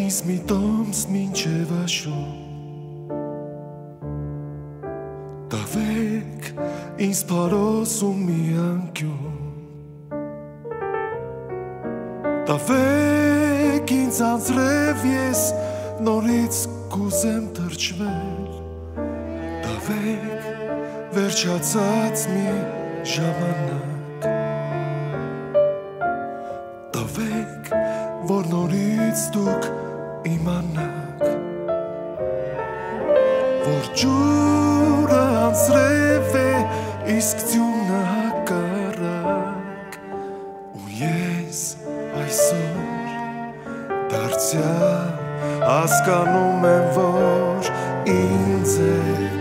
ինձ մի տոմս մինչև աշուն Տավեք ինձ պարոս ու մի անկյուն Տավեք ինձ անձրև ես նորից կուզեմ թրջվել Տավեք վերջացած մի ժամանակ Տավեք որ նորից դուք իմանաք Որ ջուրը անձրև է իսկ ձյունը հակառակ Ու ես այսօր դարձյալ հասկանում եմ որ ինձ է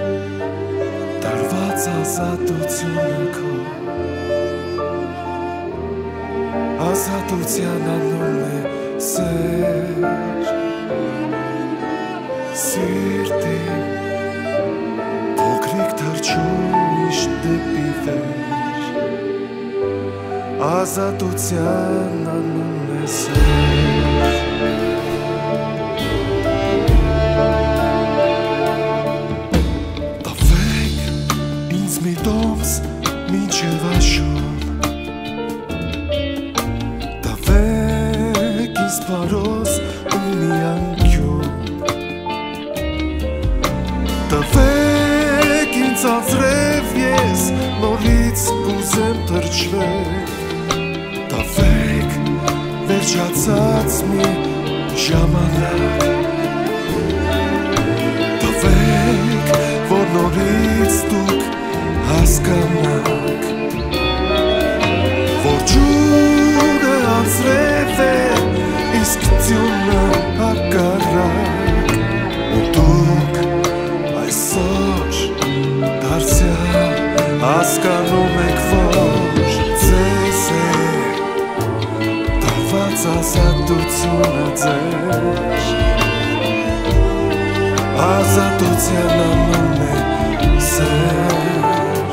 Տարված ազատությունը քո Ազատության անուն է սեր Սիրտի փոքրիկ թրջում միշտ դեպի վեր Ազատության անուն է սեր Տավեք ինձ մի տոմս մինչև աշուն Ինձ պարոս ու մի անկյուն Տավեք ինձ անձրև ես նորից կուզեմ թրջվել Տավեք վերջացած մի ժամանակ Տավեք որ նորից դուք հասկանաք Որ ջուրը անձրև է իսկ ձյունը հակառակ ու դուք այսօր դարձյալ հասկանում եք որ ձեզ է տարված ազատությունը ձեր ազատության անուն է սեր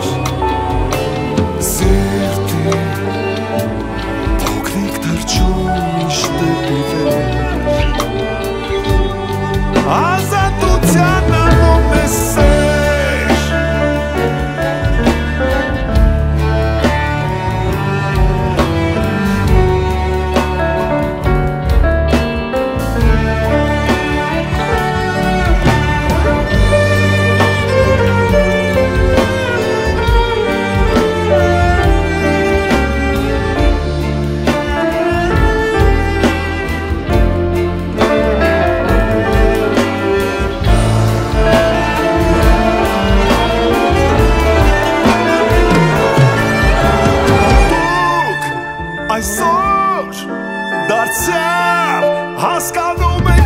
սիրտի փոքրիկ թրջում միշտ դեպի վեր ազատության անուն է սեր Այսօր դարձյալ հասկանում եք